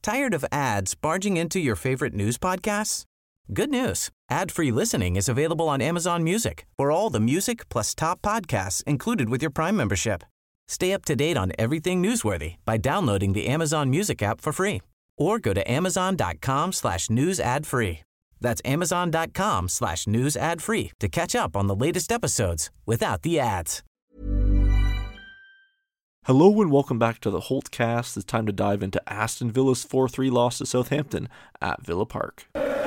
Tired of ads barging into your favorite news podcasts? Good news. Ad-free listening is available on Amazon Music for all the music plus top podcasts included with your Prime membership. Stay up to date on everything newsworthy by downloading the Amazon Music app for free or go to amazon.com/news ad free. That's amazon.com/news ad free to catch up on the latest episodes without the ads. Hello and welcome back to the Holtcast. It's time to dive into Aston Villa's 4-3 loss to Southampton at Villa Park.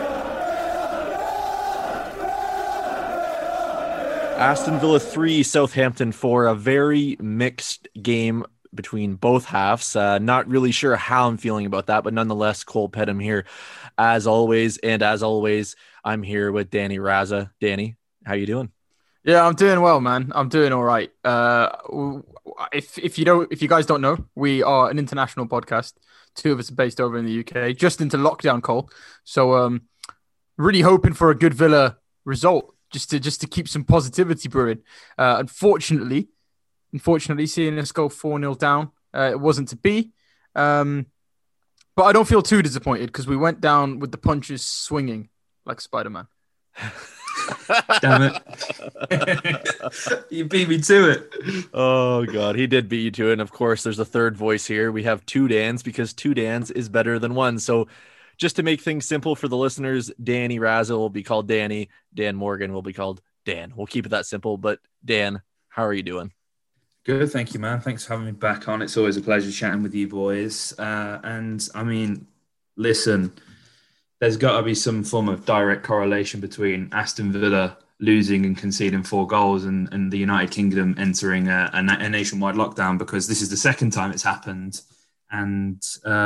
Aston Villa 3, Southampton 4, a very mixed game between both halves. Not really sure how I'm feeling about that, but nonetheless, Cole Pedham here as always. And as always, I'm here with Danny Raza. Danny, how you doing? Yeah, I'm doing well, man. I'm doing all right. If you guys don't know, we are an international podcast. Two of us are based over in the UK, just into lockdown, Cole. So, really hoping for a good Villa result, just to keep some positivity brewing. Unfortunately, seeing us go 4-0 down, it wasn't to be. But I don't feel too disappointed because we went down with the punches swinging like Spider-Man. Damn it. You beat me to it. Oh, God. He did beat you to it. And, of course, there's a third voice here. We have two Dans because two Dans is better than one. So just to make things simple for the listeners, Danny Razzle will be called Danny. Dan Morgan will be called Dan. We'll keep it that simple. But, Dan, how are you doing? Good. Thank you, man. Thanks for having me back on. It's always a pleasure chatting with you boys. And, I mean, listen, there's got to be some form of direct correlation between Aston Villa losing and conceding 4 goals and the United Kingdom entering a nationwide lockdown, because this is the second time it's happened. And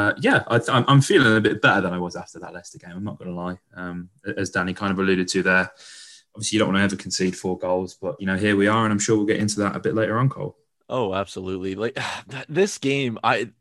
I'm feeling a bit better than I was after that Leicester game. I'm not going to lie. As Danny kind of alluded to there, obviously you don't want to ever concede 4 goals, but here we are, and I'm sure we'll get into that a bit later on, Cole. Oh, absolutely. Like this game,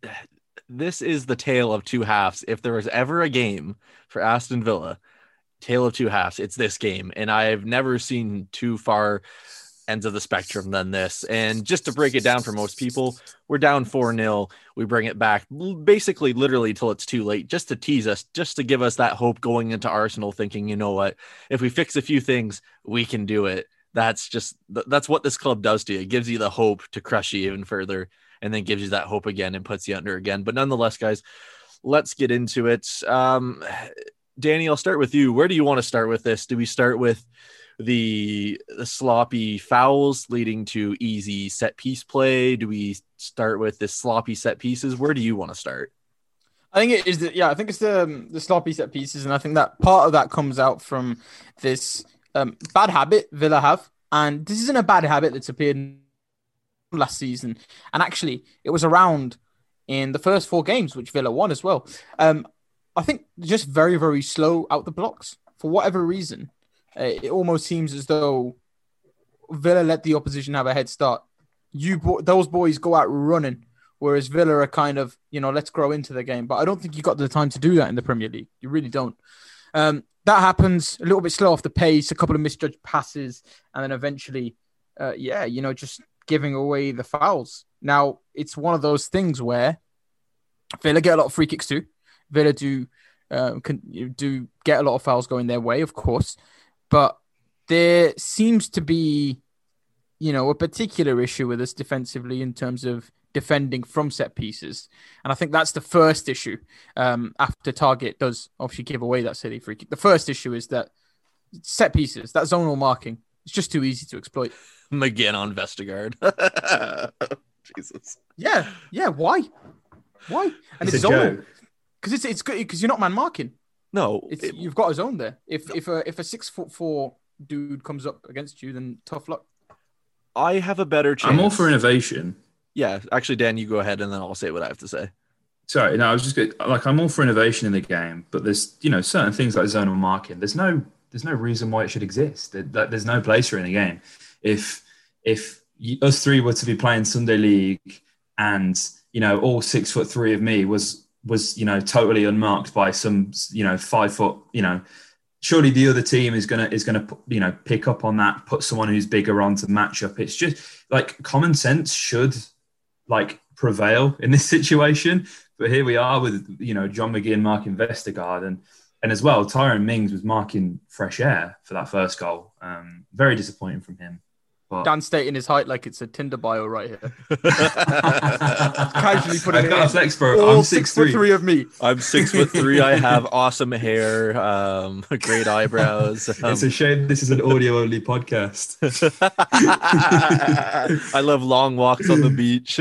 this is the tale of two halves. If there was ever a game for Aston Villa, tale of two halves, it's this game. And I've never seen two far ends of the spectrum than this. And just to break it down for most people, we're down 4-0. We bring it back basically literally till it's too late, just to tease us, just to give us that hope going into Arsenal, thinking, you know what, if we fix a few things, we can do it. That's what this club does to you. It gives you the hope to crush you even further, and then gives you that hope again and puts you under again. But nonetheless, guys, let's get into it. Danny, I'll start with you. Where do you want to start with this? Do we start with the sloppy fouls leading to easy set piece play? Do we start with the sloppy set pieces? Where do you want to start? I think it is. I think it's the sloppy set pieces, and I think that part of that comes out from this bad habit Villa have, and this isn't a bad habit that's appeared last season, and actually it was around in the first 4 games which Villa won as well. I think just very, very slow out the blocks for whatever reason. It almost seems as though Villa let the opposition have a head start. Those boys go out running, whereas Villa are kind of, let's grow into the game. But I don't think you got the time to do that in the Premier League. You really don't. That happens a little bit slow off the pace, a couple of misjudged passes, and then eventually, just giving away the fouls. Now, it's one of those things where Villa get a lot of free kicks too. Villa do get a lot of fouls going their way, of course. But there seems to be, a particular issue with us defensively in terms of defending from set pieces. And I think that's the first issue after Target does obviously give away that silly free kick. The first issue is that set pieces, that zonal marking, it's just too easy to exploit. McGinn on Vestergaard. Jesus. Yeah. Why? And it's zonal. Because it's good because you're not man marking. No, you've got a zone there. If a 6'4" dude comes up against you, then tough luck. I have a better chance. I'm all for innovation. Yeah, actually, Dan, you go ahead, and then I'll say what I have to say. Sorry, no, I was just good. I'm all for innovation in the game, but there's certain things like zonal marking. There's no reason why it should exist. There's no place for it in the game. If us three were to be playing Sunday League, and all 6'3" of me was totally unmarked by some 5 foot, surely the other team is gonna pick up on that, put someone who's bigger on to match up. It's just like common sense should prevail in this situation. But here we are with, John McGinn marking Vestergaard, and as well, Tyrone Mings was marking Fresh Air for that first goal. Very disappointing from him. But Dan stating his height like it's a Tinder bio right here. Casually putting I've got a flex, bro. All I'm 6'3" of me. I'm 6'3". I have awesome hair, great eyebrows. It's a shame this is an audio-only podcast. I love long walks on the beach.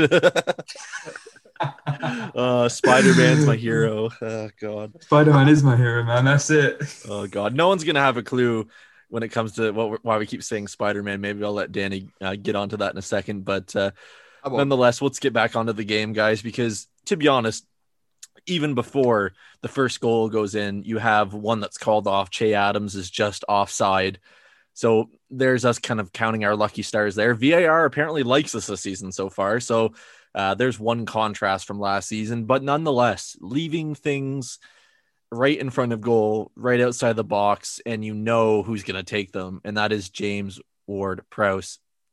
Spider-Man's my hero. Oh God, Spider-Man is my hero, man. That's it. Oh God, no one's gonna have a clue when it comes to why we keep saying Spider-Man. Maybe I'll let Danny get onto that in a second. But nonetheless, let's get back onto the game, guys, because to be honest, even before the first goal goes in, you have one that's called off. Che Adams is just offside. So there's us kind of counting our lucky stars there. VAR apparently likes us this season so far. So there's one contrast from last season. But nonetheless, leaving things right in front of goal, right outside the box, and you know who's going to take them, and that is James Ward-Prowse.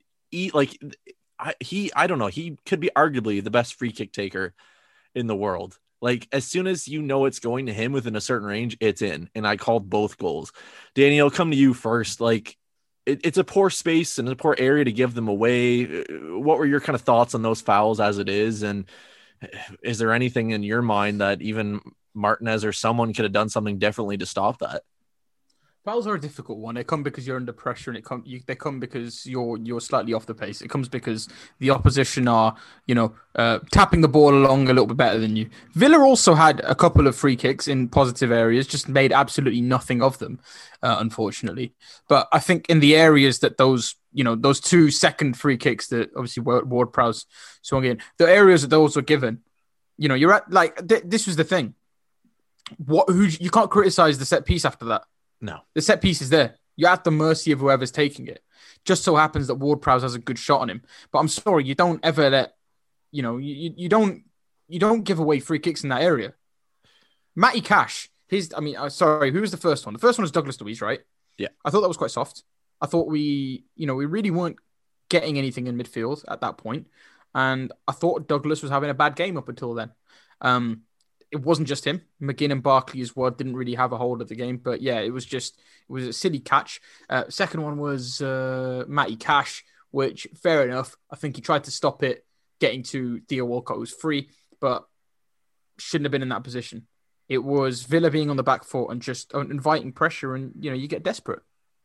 I don't know, he could be arguably the best free kick taker in the world. Like, as soon as you know it's going to him within a certain range, it's in, and I called both goals. Danny, I'll come to you first. Like, it's a poor space and a poor area to give them away. What were your kind of thoughts on those fouls as it is, and is there anything in your mind that even Martinez or someone could have done something differently to stop that? Fouls are a difficult one. They come because you're under pressure, and they come because you're slightly off the pace. It comes because the opposition are, tapping the ball along a little bit better than you. Villa also had a couple of free kicks in positive areas, just made absolutely nothing of them, unfortunately. But I think in the areas that those 2 second free kicks that obviously Ward-Prowse swung in, the areas that those were given, you're at this was the thing. You can't criticize the set piece after that. No, the set piece is there. You're at the mercy of whoever's taking it. Just so happens that Ward-Prowse has a good shot on him. But I'm sorry, you don't ever let, you don't give away free kicks in that area. Matty Cash, who was the first one? The first one was Douglas Luiz, right? Yeah. I thought that was quite soft. I thought we really weren't getting anything in midfield at that point. And I thought Douglas was having a bad game up until then. It wasn't just him. McGinn and Barkley as well didn't really have a hold of the game. But yeah, it was a silly catch. Second one was Matty Cash, which fair enough. I think he tried to stop it getting to Theo Walcott, who was free, but shouldn't have been in that position. It was Villa being on the back foot and just inviting pressure, and you get desperate.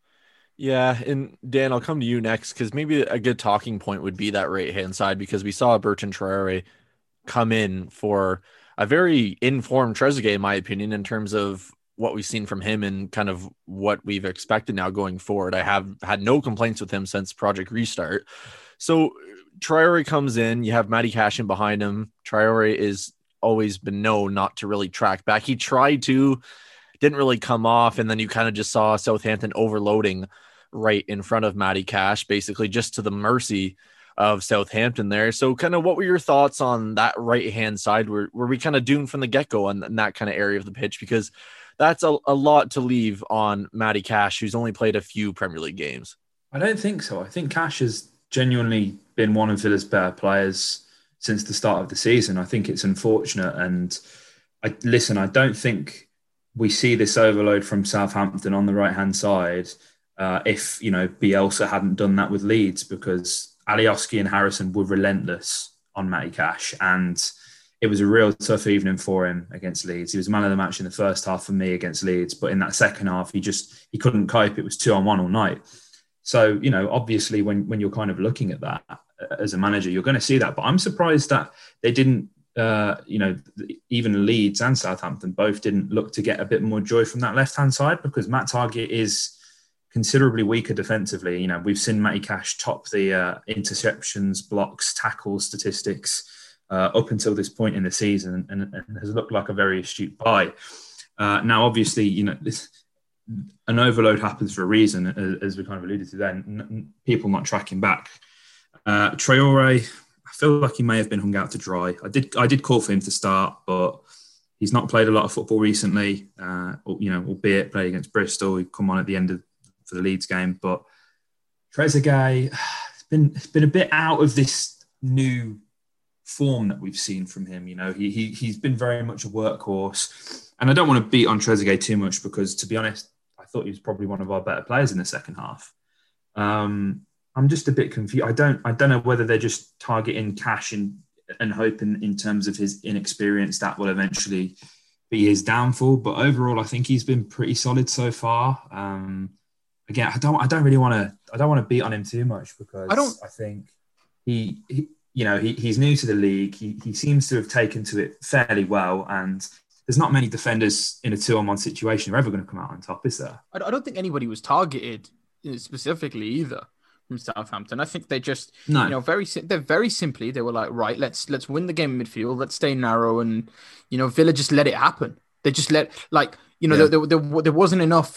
Yeah, and Dan, I'll come to you next, because maybe a good talking point would be that right-hand side, because we saw Bertrand Traore come in for a very informed Trezeguet, in my opinion, in terms of what we've seen from him and kind of what we've expected now going forward. I have had no complaints with him since Project Restart. So Traore comes in, you have Matty Cash in behind him. Traore is always been known not to really track back. He tried to, didn't really come off, and then you kind of just saw Southampton overloading right in front of Matty Cash, basically just to the mercy of Southampton there. So kind of what were your thoughts on that right-hand side? Were we kind of doomed from the get-go on that kind of area of the pitch? Because that's a lot to leave on Matty Cash, who's only played a few Premier League games. I don't think so. I think Cash has genuinely been one of Villa's better players since the start of the season. I think it's unfortunate. And I don't think we see this overload from Southampton on the right-hand side if, Bielsa hadn't done that with Leeds, because Alioski and Harrison were relentless on Matty Cash, and it was a real tough evening for him against Leeds. He was man of the match in the first half for me against Leeds, but in that second half, he couldn't cope. It was 2-on-1 all night. So, obviously when you're kind of looking at that as a manager, you're going to see that. But I'm surprised that they didn't, even Leeds and Southampton both didn't look to get a bit more joy from that left-hand side, because Matt Targett is considerably weaker defensively. We've seen Matty Cash top the interceptions, blocks, tackles statistics up until this point in the season, and has looked like a very astute buy. Now, obviously, an overload happens for a reason, as we kind of alluded to then, people not tracking back. Traore, I feel like he may have been hung out to dry. I did call for him to start, but he's not played a lot of football recently, albeit played against Bristol. He come on at the end for the Leeds game. But Trezeguet, it's been a bit out of this new form that we've seen from him. You know, he's been very much a workhorse. And I don't want to beat on Trezeguet too much because, to be honest, I thought he was probably one of our better players in the second half. I'm just a bit confused. I don't know whether they're just targeting cash and hoping in terms of his inexperience that will eventually be his downfall. But overall, I think he's been pretty solid so far. Again, I don't want to beat on him too much because I think he's new to the league. He seems to have taken to it fairly well, and there's not many defenders in a 2-on-1 situation who are ever going to come out on top, is there? I don't think anybody was targeted specifically either from Southampton. I think they just, very simply, they were like, right, let's win the game in midfield, let's stay narrow, and Villa just let it happen. They just let there wasn't enough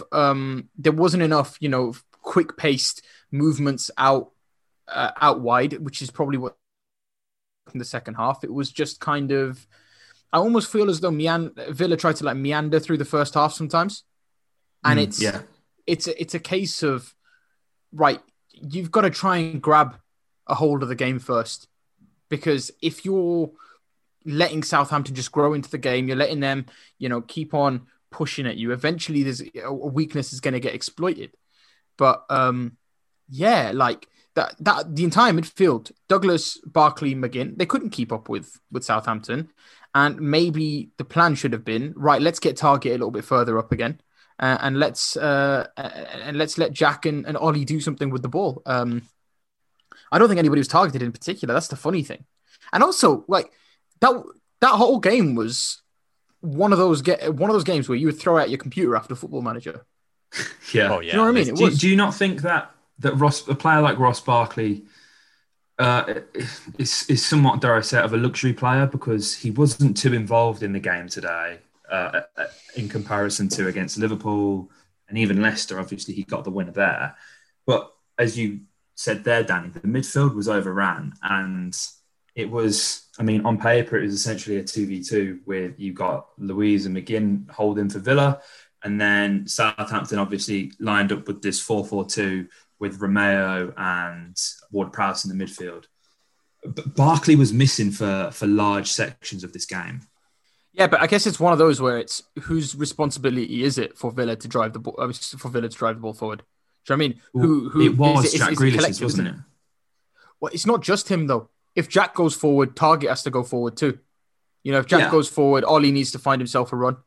quick paced movements out wide, which is probably what in the second half. It was just kind of, I almost feel as though Villa tried to meander through the first half sometimes, and it's a case of, right, you've got to try and grab a hold of the game first, because if you're letting Southampton just grow into the game, you're letting them, keep on pushing at you, eventually there's a weakness is going to get exploited. But that the entire midfield, Douglas, Barkley, McGinn, they couldn't keep up with Southampton, and maybe the plan should have been, right, let's get Target a little bit further up again. And let's let Jack and Ollie do something with the ball. I don't think anybody was targeted in particular. That's the funny thing. And also, that whole game was one of those games where you would throw out your computer after Football Manager. Yeah. Oh, yeah. You know what I mean? Do you not think that a player like Ross Barkley is somewhat, dare I say, of a luxury player because he wasn't too involved in the game today? In comparison to against Liverpool and even Leicester, obviously he got the winner there. But as you said there, Danny, the midfield was overran, and it was, on paper, it was essentially a 2v2 where you got Luiz and McGinn holding for Villa, and then Southampton obviously lined up with this 4-4-2 with Romeo and Ward-Prowse in the midfield. But Barkley was missing for large sections of this game. Yeah, but I guess it's one of those where it's whose responsibility is it for Villa to drive the ball? Forward. Do you know what I mean? Who it was Jack Grealish's, wasn't it? Well, it's not just him though. If Jack goes forward, Target has to go forward too. If Jack goes forward, Ollie needs to find himself a run.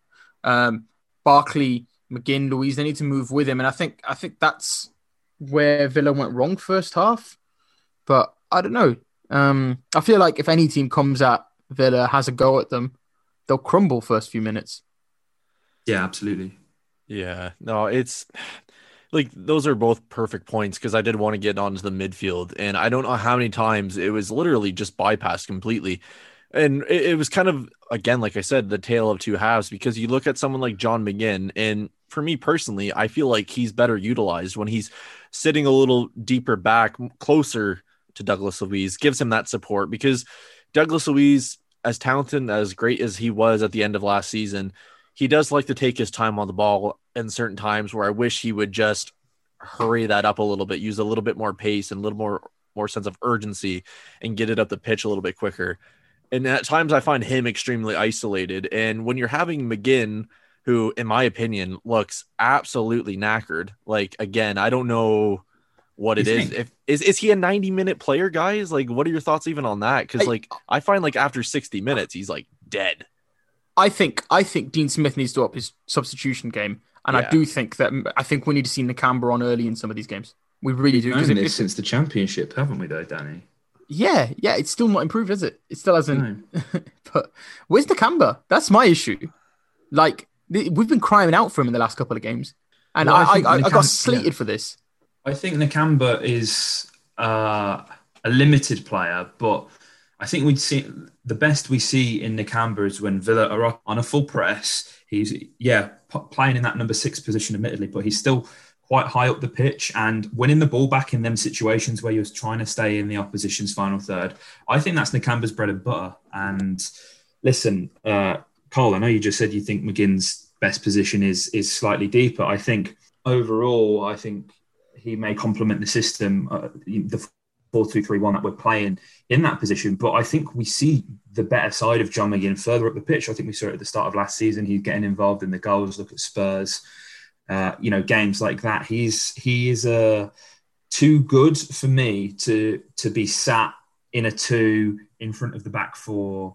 Barkley, McGinn, Luiz, they need to move with him, and I think that's where Villa went wrong first half. But I don't know. I feel like if any team comes at Villa, has a go at them, they'll crumble first few minutes. Yeah, absolutely. Yeah, no, it's like those are both perfect points because I did want to get onto the midfield, and I don't know how many times it was literally just bypassed completely. And it was kind of, again, like I said, the tale of two halves, because you look at someone like John McGinn, and for me personally, I feel like he's better utilized when he's sitting a little deeper back, closer to Douglas Luiz, gives him that support, because Douglas Luiz, as talented, as great as he was at the end of last season, he does like to take his time on the ball in certain times where I wish he would just hurry that up a little bit, use a little bit more pace and a little more sense of urgency and get it up the pitch a little bit quicker. And at times I find him extremely isolated. And when you're having McGinn, who, in my opinion, looks absolutely knackered, again, I don't know what it is. Is he a 90-minute player, guys? What are your thoughts even on that? Because I find after 60 minutes, he's dead. I think Dean Smith needs to up his substitution game, and I do think we need to see Nakamba on early in some of these games. We really do. We've known this since the Championship, haven't we, though, Danny? Yeah, it's still not improved, is it? It still hasn't. No. But where's Nakamba? That's my issue. We've been crying out for him in the last couple of games, and I got slated for this. I think Nakamba is a limited player, but I think we'd see the best we see in Nakamba is when Villa are up on a full press. He's playing in that number 6 position, admittedly, but he's still quite high up the pitch and winning the ball back in them situations where you're trying to stay in the opposition's final third. I think that's Nakamba's bread and butter. And listen, Cole, I know you just said you think McGinn's best position is slightly deeper. I think overall, he may complement the system. The 4-2-3-1 that we're playing in that position. But I think we see the better side of John McGinn further up the pitch. I think we saw it at the start of last season. He's getting involved in the goals. Look at Spurs, games like that. He is too good for me to be sat in a 2 in front of the back 4.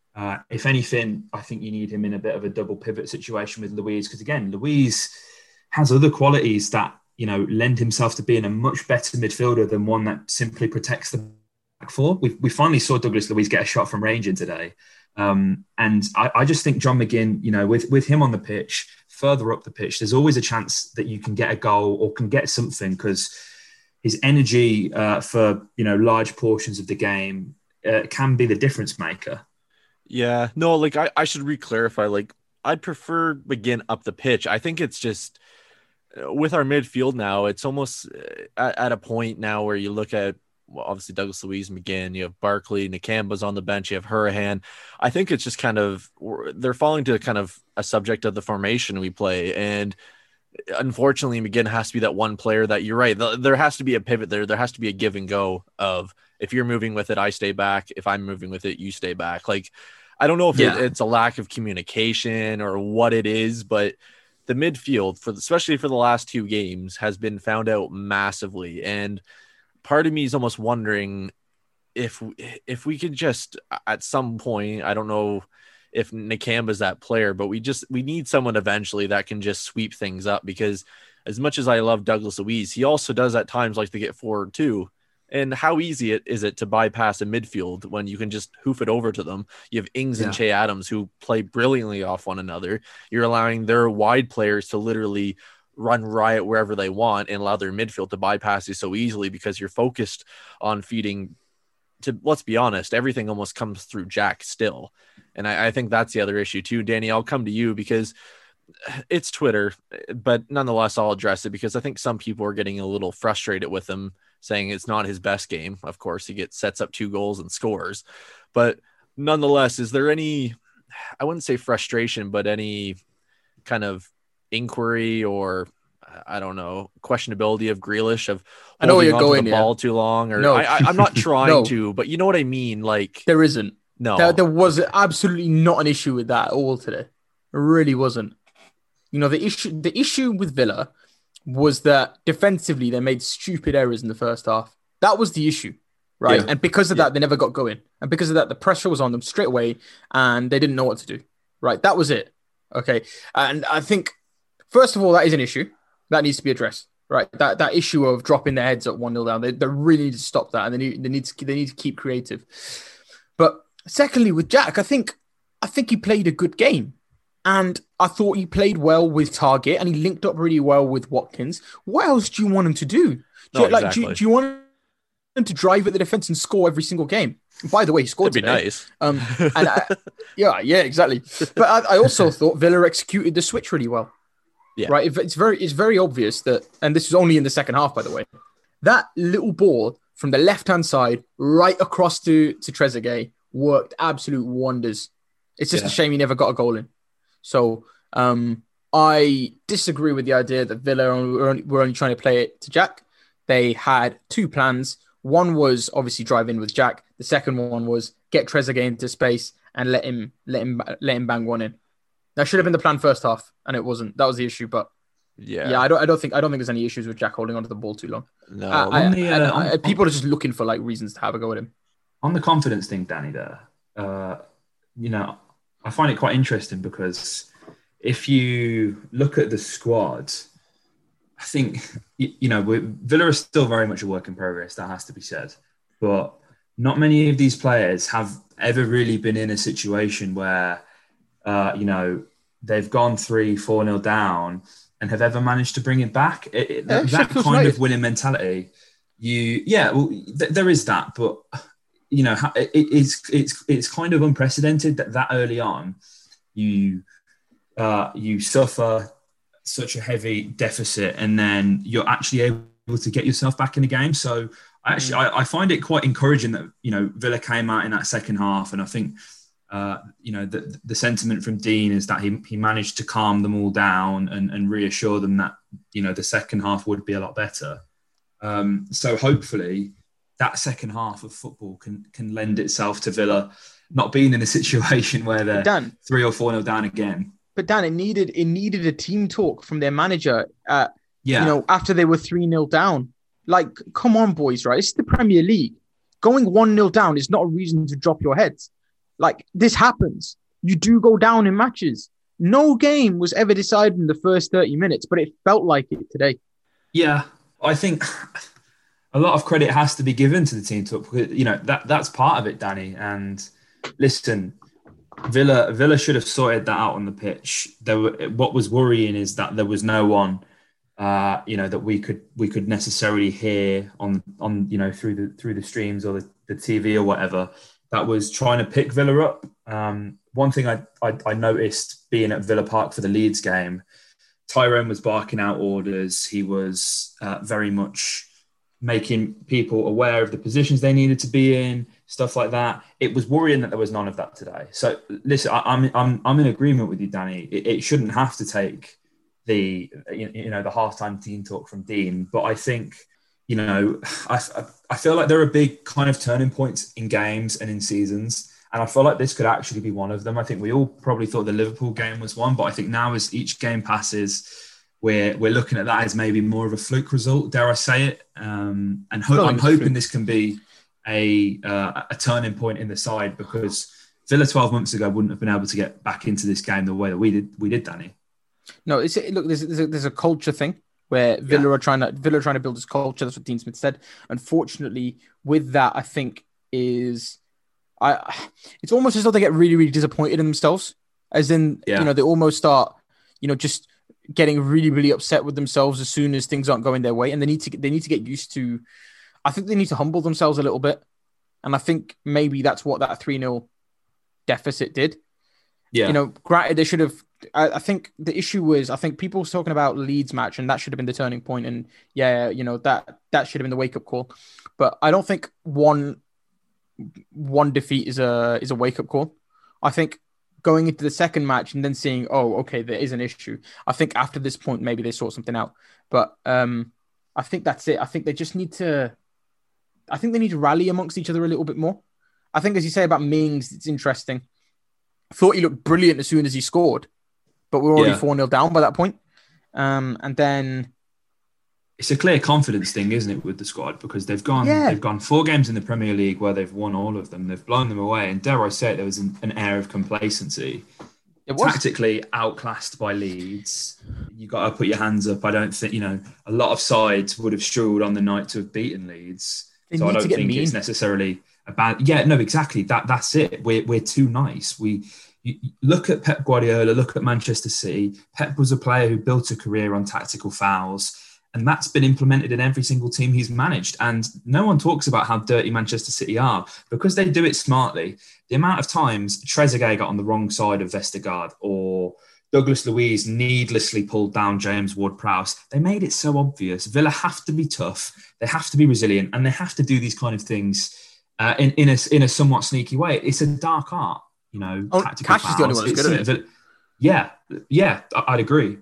If anything, I think you need him in a bit of a double pivot situation with Luiz, because again, Luiz has other qualities that, lend himself to being a much better midfielder than one that simply protects the back 4. We finally saw Douglas Luiz get a shot from range in today. And I just think John McGinn, with him on the pitch, further up the pitch, there's always a chance that you can get a goal or can get something, because his energy for, large portions of the game can be the difference maker. Yeah, no, I should re-clarify. I'd prefer McGinn up the pitch. I think it's just with our midfield now, it's almost at a point now where you look at, obviously Douglas Luiz, McGinn, you have Barkley, Nakamba's on the bench, you have Hurahan. I think it's just kind of, they're falling to kind of a subject of the formation we play. And unfortunately, McGinn has to be that one player that, you're right, there has to be a pivot there. There has to be a give and go of, if you're moving with it, I stay back. If I'm moving with it, you stay back. I don't know if it's a lack of communication or what it is, but the midfield, especially for the last 2 games, has been found out massively. And part of me is almost wondering if we could just, at some point, I don't know if Nakamba's that player, but we need someone eventually that can just sweep things up, because as much as I love Douglas Luiz, he also does at times like to get forward too. And how easy is it to bypass a midfield when you can just hoof it over to them? You have Ings and Che Adams who play brilliantly off one another. You're allowing their wide players to literally run riot wherever they want and allow their midfield to bypass you so easily, because you're focused on feeding to, let's be honest, everything almost comes through Jack still. And I think that's the other issue too. Danny, I'll come to you because it's Twitter, but nonetheless, I'll address it because I think some people are getting a little frustrated with him, saying it's not his best game. Of course, he sets up 2 goals and scores. But nonetheless, is there any, I wouldn't say frustration, but any kind of inquiry or, I don't know, questionability of Grealish, of holding onto the ball too long? Or no. I'm not trying to, but you know what I mean? There isn't. No. There was absolutely not an issue with that at all today. It really wasn't. The issue with Villa was that defensively they made stupid errors in the first half. That was the issue, right? Yeah. And because of that, they never got going. And because of that, the pressure was on them straight away and they didn't know what to do, right? That was it. Okay. And I think, first of all, that is an issue that needs to be addressed, right? That issue of dropping their heads at 1-0 down, they really need to stop that, and they need to keep creative. But secondly, with Jack, I think he played a good game. And I thought he played well with Target and he linked up really well with Watkins. What else do you want him to do? Do you want him to drive at the defense and score every single game? By the way, he scored today. That'd be nice. Yeah, exactly. But I also thought Villa executed the switch really well. Yeah. Right. It's very obvious that, and this was only in the second half, by the way, that little ball from the left-hand side right across to Trezeguet worked absolute wonders. It's just a shame he never got a goal in. So I disagree with the idea that Villa were only trying to play it to Jack. They had 2 plans. One was obviously drive in with Jack. The second one was get Trezeguet into space and let him bang one in. That should have been the plan first half, and it wasn't. That was the issue. But I don't think there's any issues with Jack holding onto the ball too long. No, people are just looking for reasons to have a go at him. On the confidence thing, Danny, there, I find it quite interesting because if you look at the squad, I think, Villa is still very much a work in progress. That has to be said. But not many of these players have ever really been in a situation where, they've gone 3-4-0 down and have ever managed to bring it back. That kind of winning mentality. There is that, but it's kind of unprecedented that early on you suffer such a heavy deficit and then you're actually able to get yourself back in the game. So I find it quite encouraging that Villa came out in that second half, and I think the sentiment from Dean is that he managed to calm them all down and reassure them that the second half would be a lot better. So hopefully that second half of football can lend itself to Villa not being in a situation where they're 3 or 4-0 down again. But Dan, it needed a team talk from their manager. After they were 3-0 down. Like, come on, boys, right? It's the Premier League. Going 1-0 down is not a reason to drop your heads. Like, this happens. You do go down in matches. No game was ever decided in the first 30 minutes, but it felt like it today. Yeah, I think a lot of credit has to be given to the team talk. That's part of it, Danny. And listen, Villa should have sorted that out on the pitch. What was worrying is that there was no one, that we could necessarily hear on through the streams or the TV or whatever that was trying to pick Villa up. One thing I noticed being at Villa Park for the Leeds game, Tyrone was barking out orders. He was very much making people aware of the positions they needed to be in, stuff like that. It was worrying that there was none of that today. So listen, I'm in agreement with you, Danny. It shouldn't have to take the halftime team talk from Dean, but I think I feel like there are big kind of turning points in games and in seasons. And I feel like this could actually be one of them. I think we all probably thought the Liverpool game was one, but I think now as each game passes, we're looking at that as maybe more of a fluke result, dare I say it. I'm hoping this can be a turning point in the side, because Villa 12 months ago wouldn't have been able to get back into this game the way that we did, Danny. No, there's a culture thing where Villa are trying to build this culture. That's what Dean Smith said. Unfortunately, with that, I think it's almost as though they get really, really disappointed in themselves. As in, they almost start, just getting really, really upset with themselves as soon as things aren't going their way, and they need to get used to. I think they need to humble themselves a little bit, and I think maybe that's what that 3-0 deficit did. Yeah, granted, they should have. I think the issue was, I think people were talking about Leeds match, and that should have been the turning point, and that should have been the wake up call. But I don't think one defeat is a wake up call. I think going into the second match and then seeing, oh, okay, there is an issue. I think after this point, maybe they sort something out. But I think that's it. I think they just need to. I think they need to rally amongst each other a little bit more. I think, as you say about Mings, it's interesting. I thought he looked brilliant as soon as he scored, but we're already 4-0 down by that point. And then it's a clear confidence thing, isn't it, with the squad? Because they've gone 4 games in the Premier League where they've won all of them. They've blown them away. And dare I say it, there was an air of complacency. It was tactically outclassed by Leeds. You got to put your hands up. I don't think, a lot of sides would have struggled on the night to have beaten Leeds. So I don't think it's necessarily a bad. Yeah, no, exactly. That's it. We're too nice. You look at Pep Guardiola, look at Manchester City. Pep was a player who built a career on tactical fouls, and that's been implemented in every single team he's managed. And no one talks about how dirty Manchester City are because they do it smartly. The amount of times Trezeguet got on the wrong side of Vestergaard, or Douglas Luiz needlessly pulled down James Ward-Prowse, they made it so obvious. Villa have to be tough, they have to be resilient, and they have to do these kind of things in a somewhat sneaky way. It's a dark art, tactical Cash fouls. Is the only one that's good at it. Yeah, I'd agree.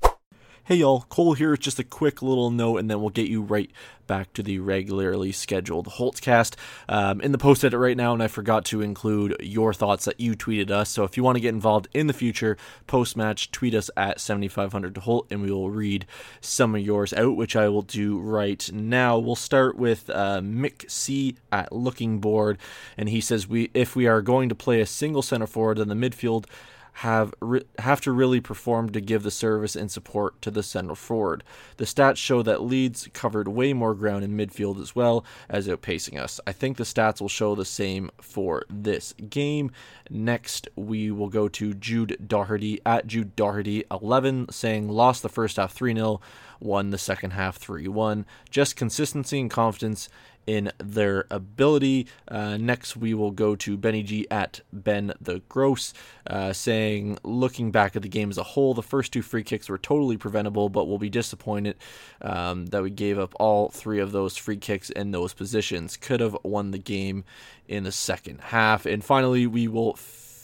Hey y'all, Cole here with just a quick little note, and then we'll get you right back to the regularly scheduled Holtzcast. In the post edit right now, and I forgot to include your thoughts that you tweeted us. So if you want to get involved in the future, post-match, tweet us at 7500 Holt, and we will read some of yours out, which I will do right now. We'll start with Mick C at Looking Board, and he says, if we are going to play a single center forward in the midfield, have to really perform to give the service and support to the central forward. The stats show that Leeds covered way more ground in midfield as well as outpacing us. I think the stats will show the same for this game. Next, we will go to Jude Doherty at Jude Doherty 11, saying lost the first half 3-0, won the second half 3-1. Just consistency and confidence in their ability. Next, we will go to Benny G at Ben the Gross, saying, looking back at the game as a whole, the first 2 free kicks were totally preventable, but we'll be disappointed that we gave up all 3 of those free kicks in those positions. Could have won the game in the second half. And finally, we will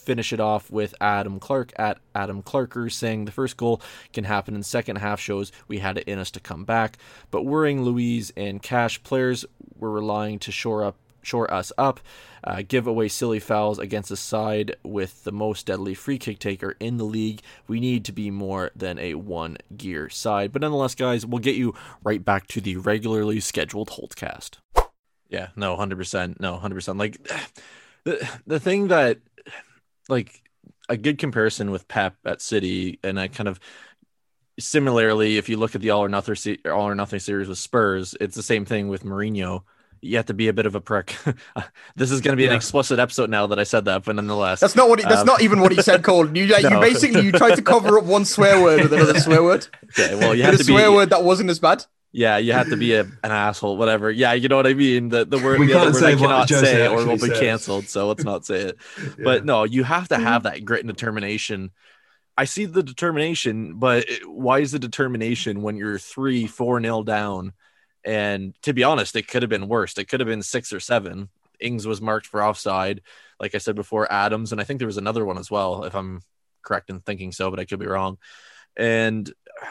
finish it off with Adam Clark at Adam Clarker saying the first goal can happen in the second half, shows we had it in us to come back. But worrying Louise and Cash, players were relying to shore us up, give away silly fouls against a side with the most deadly free kick taker in the league. We need to be more than a one-gear side. But nonetheless, guys, we'll get you right back to the regularly scheduled Holtcast. Yeah, no, 100%. No, 100%. Like, the thing that, like, a good comparison with Pep at City, and I kind of similarly, if you look at the All or Nothing series with Spurs, it's the same thing with Mourinho. You have to be a bit of a prick. This is going to be an explicit episode now that I said that, but nonetheless, that's not what. That's not even what he said, Cole. You basically you tried to cover up one swear word with another swear word. Okay, well, you have to be a swear word that wasn't as bad. Yeah, you have to be an asshole, whatever. Yeah, you know what I mean. The word we can't say I cannot say, or we'll be says. Canceled. So let's not say it. Yeah. But no, you have to have that grit and determination. I see the determination, but why is the determination when you're 3-4-0 down? And to be honest, it could have been worse. It could have been 6 or 7. Ings was marked for offside, like I said before. Adams, and I think there was another one as well, if I'm correct in thinking so, but I could be wrong. And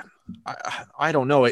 I don't know.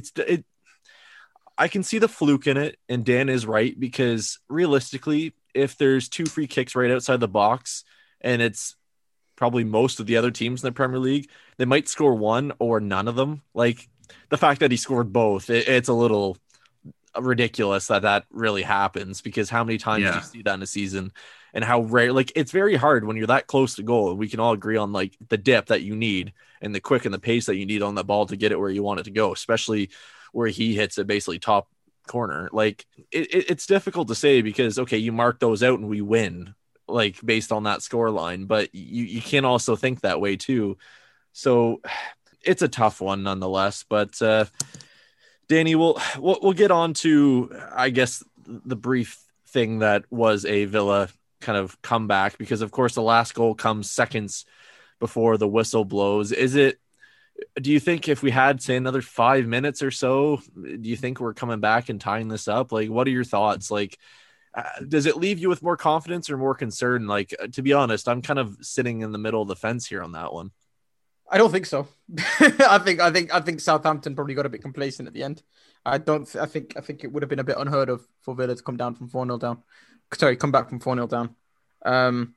I can see the fluke in it, and Dan is right, because realistically, if there's 2 free kicks right outside the box, and it's probably most of the other teams in the Premier League, they might score 1 or none of them. Like, the fact that he scored both, it's a little ridiculous that really happens, because how many times do you see that in a season, and how rare? Like, it's very hard when you're that close to goal. We can all agree on like the dip that you need and the quick and the pace that you need on that ball to get it where you want it to go, especially where he hits it basically top corner. Like, it's difficult to say, because okay, you mark those out and we win, like based on that score line, but you can also think that way too. So it's a tough one nonetheless. But Danny, we'll get on to, I guess, the brief thing that was a Villa kind of comeback, because of course the last goal comes seconds before the whistle blows. Do you think if we had, say, another 5 minutes or so, do you think we're coming back and tying this up? Like, what are your thoughts? Like, does it leave you with more confidence or more concern? Like, to be honest, I'm kind of sitting in the middle of the fence here on that one. I don't think so. I think Southampton probably got a bit complacent at the end. I think it would have been a bit unheard of for Villa to come down from 4-0 down. Sorry, come back from 4-0 down.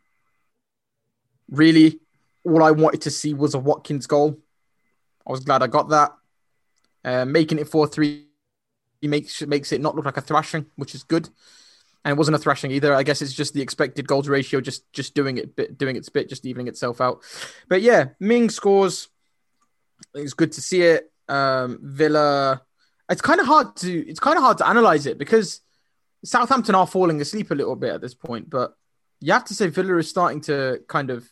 Really, all I wanted to see was a Watkins goal. I was glad I got that. Making it 4-3 makes it not look like a thrashing, which is good. And it wasn't a thrashing either. I guess it's just the expected goals ratio just doing its bit, just evening itself out. But yeah, Ming scores. It's good to see it. Villa. It's kind of hard to analyze it, because Southampton are falling asleep a little bit at this point. But you have to say Villa is starting to kind of,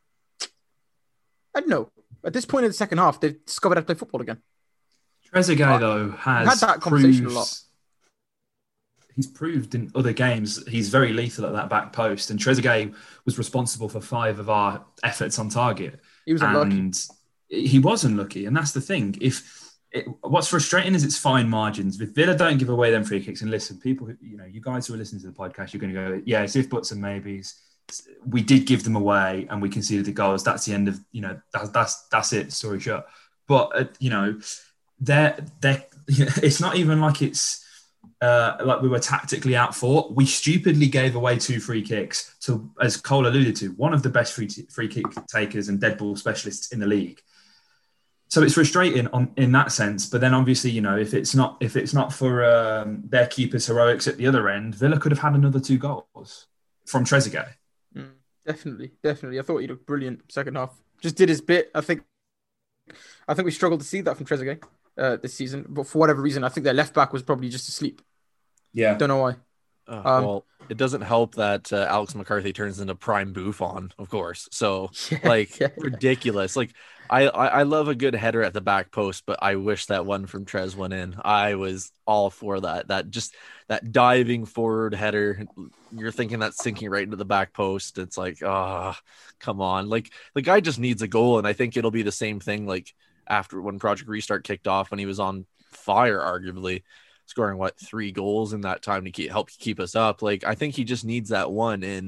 I don't know. At this point in the second half, they've discovered how to play football again. Trezeguet, though, has had that conversation a lot. He's proved in other games he's very lethal at that back post, and Trezeguet was responsible for 5 of our efforts on target. He was unlucky. He was unlucky, and that's the thing. What's frustrating is it's fine margins. If Villa don't give away them free kicks, and listen, people, you guys who are listening to the podcast, you're going to go, yeah, it's if, buts, and maybes. We did give them away, and we conceded the goals. That's the end of, that's it. Story shut. But they're it's not even like it's. Like we were tactically outfought. We stupidly gave away 2 free kicks to, as Cole alluded to, one of the best free kick takers and dead ball specialists in the league. So it's frustrating in that sense. But then obviously, if it's not for their keeper's heroics at the other end, Villa could have had another 2 goals from Trezeguet. Definitely. I thought he looked brilliant second half. Just did his bit. I think we struggled to see that from Trezeguet this season, but for whatever reason, I think their left back was probably just asleep. Yeah, don't know why. Well, it doesn't help that Alex McCarthy turns into prime Buffon, of course. So, ridiculous. Like, I love a good header at the back post, but I wish that one from Trez went in. I was all for that. That diving forward header. You're thinking that's sinking right into the back post. It's like, come on. Like, the guy just needs a goal, and I think it'll be the same thing. Like, after when Project Restart kicked off, when he was on fire, arguably scoring 3 goals in that time to help keep us up. Like, I think he just needs that one, and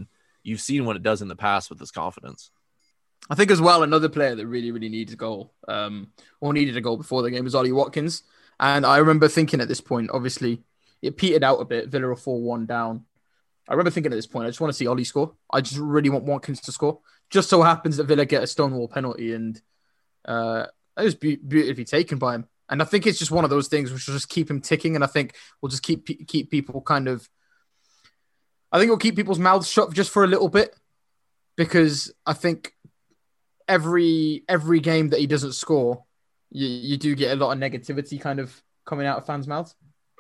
you've seen what it does in the past with this confidence. I think as well, another player that really, really needs a goal, or needed a goal before the game was Ollie Watkins. And I remember thinking at this point, obviously, it petered out a bit. Villa are 4-1 down. I remember thinking at this point, I just want to see Ollie score. I just really want Watkins to score. Just so happens that Villa get a Stonewall penalty, and it was beautifully taken by him. And I think it's just one of those things which will just keep him ticking. And I think we'll just keep people kind of... I think it'll keep people's mouths shut just for a little bit, because I think every game that he doesn't score, you do get a lot of negativity kind of coming out of fans' mouths.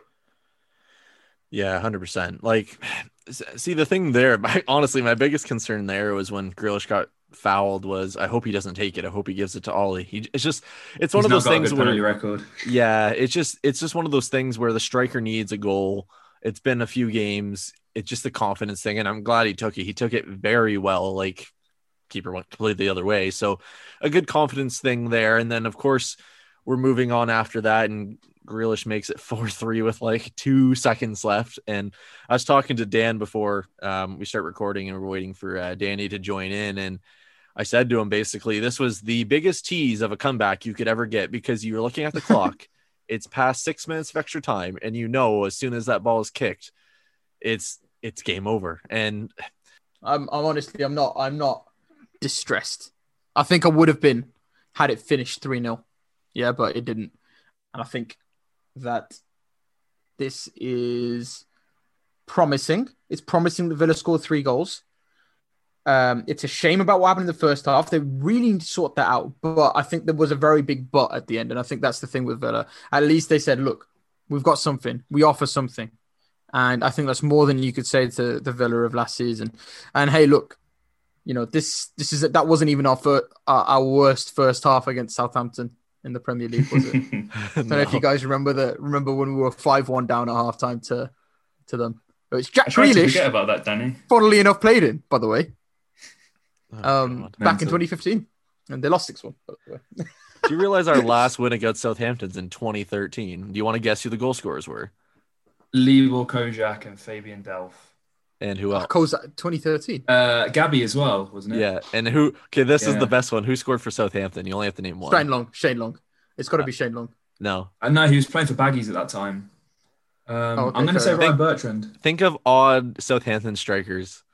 Yeah, 100%. Like, see, the thing there, honestly, my biggest concern there was when Grealish got fouled was, I hope he doesn't take it. I hope he gives it to Ollie. It's one of those things where, record. Yeah, it's just one of those things where the striker needs a goal. It's been a few games. It's just a confidence thing, and I'm glad he took it. He took it very well. Like, keeper went completely the other way. So a good confidence thing there. And then, of course, we're moving on after that, and Grealish makes it 4-3 with like 2 seconds left. And I was talking to Dan before we start recording, and we're waiting for Danny to join in. And I said to him, basically, this was the biggest tease of a comeback you could ever get, because you were looking at the clock. It's past 6 minutes of extra time, and as soon as that ball is kicked, it's game over. And I'm honestly, I'm not distressed. I think I would have been had it finished 3-0. Yeah, but it didn't. And I think that this is promising. It's promising that Villa scored 3 goals. It's a shame about what happened in the first half. They really need to sort that out. But I think there was a very big but at the end. And I think that's the thing with Villa. At least they said, look, we've got something. We offer something. And I think that's more than you could say to the Villa of last season. And hey, look, that wasn't even our worst first half against Southampton in the Premier League, was it? I don't know if you guys remember when we were 5-1 down at halftime to them. It was Jack Grealish. Forget about that, Danny. Funnily enough, played in, by the way. Back in Mental. 2015, and they lost 6-1. By the way. do you realize our last win against Southampton's in 2013? Do you want to guess who the goal scorers were? Libor Kojak and Fabian Delph. And who else? 2013. Gabby as well, wasn't it? Yeah. And who? Okay, this is Yeah. the best one. Who scored for Southampton? You only have to name one. Shane Long. It's got to be Shane Long. No. No, he was playing for Baggies at that time. Okay, I'm going to say fair Ryan Bertrand. Think of odd Southampton strikers.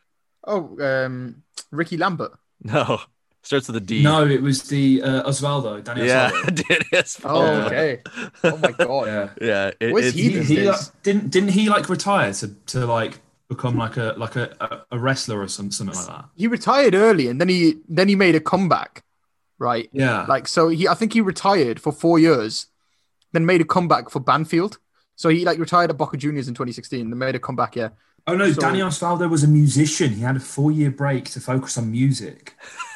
Ricky Lambert. No. Starts with a D. No, it was the Osvaldo. Danny Yeah, Osvaldo. Dennis. Oh, Yeah. okay. Oh my god. Yeah. Yeah. Where's he it's- these He days? didn't he like retire to like become like a wrestler or something like that? He retired early, and then he made a comeback, right? Yeah. I think he retired for 4 years, then made a comeback for Banfield. So he retired at Boca Juniors in 2016, then made a comeback. Yeah. Oh no, So- Danny Osvaldo was a musician. He had a 4-year break to focus on music.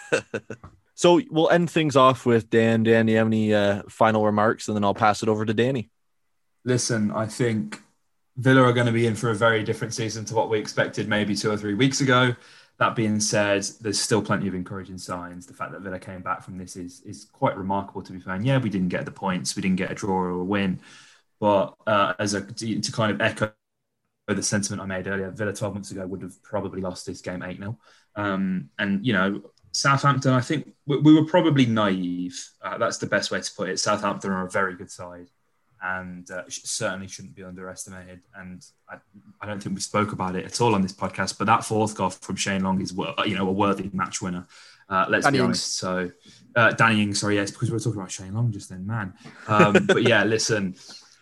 So we'll end things off with Dan. Dan, do you have any final remarks? And then I'll pass it over to Danny. Listen, I think Villa are going to be in for a very different season to what we expected maybe 2 or 3 weeks ago. That being said, there's still plenty of encouraging signs. The fact that Villa came back from this is quite remarkable, to be fair. And yeah, we didn't get the points. We didn't get a draw or a win. But to kind of echo the sentiment I made earlier, Villa 12 months ago would have probably lost this game 8-0. And, Southampton, I think we were probably naive. That's the best way to put it. Southampton are a very good side and certainly shouldn't be underestimated. And I don't think we spoke about it at all on this podcast, but that 4th goal from Shane Long is, a worthy match winner. Let's Danny be Ings. honest. So, Danny Ings, sorry, yes, because we were talking about Shane Long just then, man. But yeah, listen,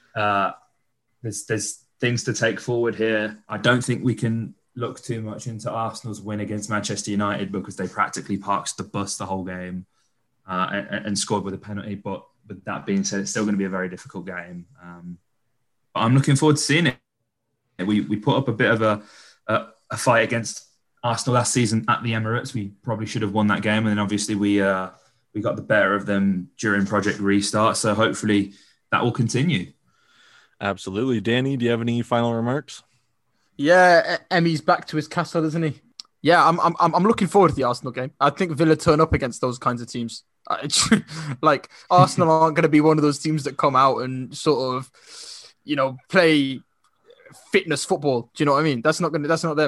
there's things to take forward here. I don't think we can look too much into Arsenal's win against Manchester United because they practically parked the bus the whole game and scored with a penalty. But with that being said, it's still going to be a very difficult game. But I'm looking forward to seeing it. We put up a bit of a fight against Arsenal last season at the Emirates. We probably should have won that game, and then obviously we got the better of them during Project Restart. So hopefully that will continue. Absolutely. Danny, do you have any final remarks? Yeah, Emmy's back to his castle, isn't he? Yeah, I'm looking forward to the Arsenal game. I think Villa turn up against those kinds of teams. Arsenal aren't going to be one of those teams that come out and sort of, play fitness football. Do you know what I mean? That's not them.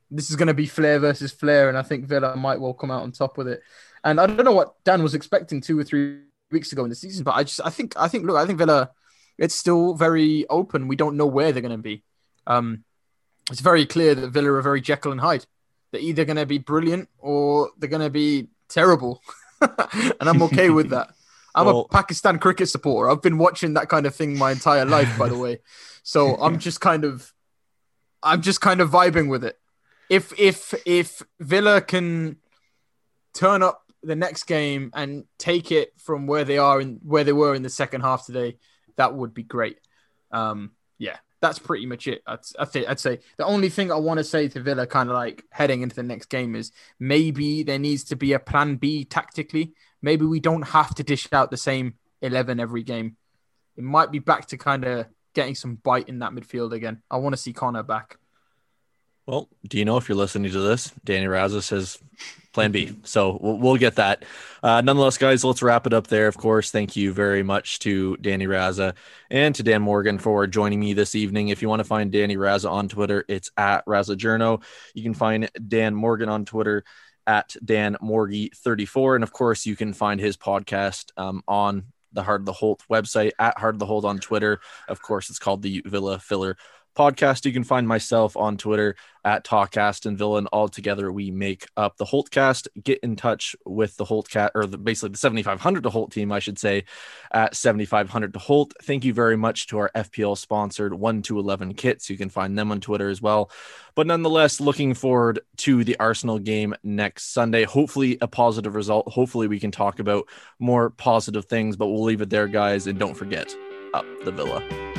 This is going to be Flair versus Flair, and I think Villa might well come out on top with it. And I don't know what Dan was expecting 2 or 3 weeks ago in the season, but I think Villa, it's still very open. We don't know where they're going to be. It's very clear that Villa are very Jekyll and Hyde. They're either going to be brilliant or they're going to be terrible. And I'm okay with that. I'm a Pakistan cricket supporter. I've been watching that kind of thing my entire life, by the way. So I'm just kind of vibing with it. If Villa can turn up the next game and take it from where they are and where they were in the second half today, that would be great. Yeah, that's pretty much it. I'd say the only thing I want to say to Villa kind of like heading into the next game is maybe there needs to be a plan B tactically. Maybe we don't have to dish out the same 11 every game. It might be back to kind of getting some bite in that midfield again. I want to see Connor back. Well, do you know if you're listening to this, Danny Raza says plan B. So we'll get that. Nonetheless, guys, let's wrap it up there. Of course, thank you very much to Danny Raza and to Dan Morgan for joining me this evening. If you want to find Danny Raza on Twitter, it's at RazaJourno. You can find Dan Morgan on Twitter at DanMorgy34. And of course, you can find his podcast on the Heart of the Holt website at Heart of the Holt on Twitter. Of course, it's called the Villa Filler Podcast. You can find myself on Twitter at Talk Aston Villa, and all together we make up the Holtcast. Get in touch with the Holtcast, or basically the 7500 to Holt team, I should say, at 7500 to Holt. Thank you very much to our FPL sponsored 1-11 kits. You can find them on Twitter as well. But nonetheless, looking forward to the Arsenal game next Sunday. Hopefully a positive result. Hopefully we can talk about more positive things, but we'll leave it there, guys. And don't forget, up the Villa.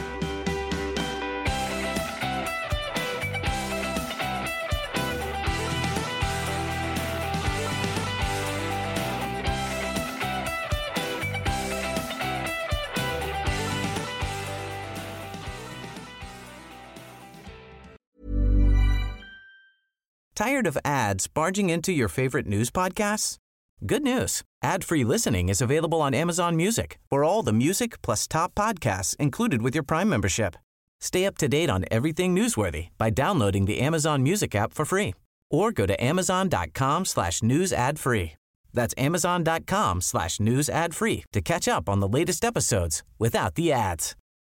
Tired of ads barging into your favorite news podcasts? Good news. Ad-free listening is available on Amazon Music for all the music plus top podcasts included with your Prime membership. Stay up to date on everything newsworthy by downloading the Amazon Music app for free or go to amazon.com/news ad free. That's amazon.com/news ad free to catch up on the latest episodes without the ads.